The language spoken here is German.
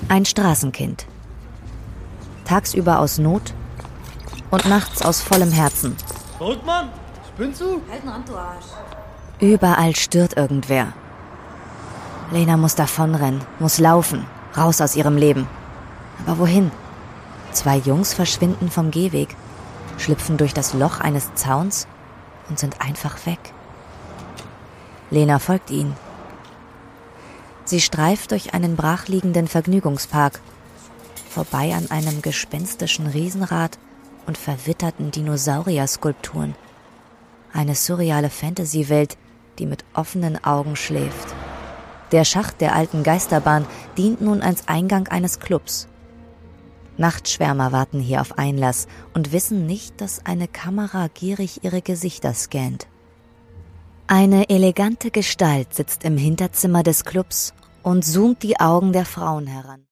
Ein Straßenkind. Tagsüber aus Not und nachts aus vollem Herzen. Verrückt, Mann! Spinnst du? Halt den Rand, du Arsch. Überall stört irgendwer. Lena muss davonrennen, muss laufen, raus aus ihrem Leben. Aber wohin? 2 Jungs verschwinden vom Gehweg, schlüpfen durch das Loch eines Zauns und sind einfach weg. Lena folgt ihnen. Sie streift durch einen brachliegenden Vergnügungspark, vorbei an einem gespenstischen Riesenrad und verwitterten Dinosaurier-Skulpturen. Eine surreale Fantasy-Welt, die mit offenen Augen schläft. Der Schacht der alten Geisterbahn dient nun als Eingang eines Clubs. Nachtschwärmer warten hier auf Einlass und wissen nicht, dass eine Kamera gierig ihre Gesichter scannt. Eine elegante Gestalt sitzt im Hinterzimmer des Clubs und zoomt die Augen der Frauen heran.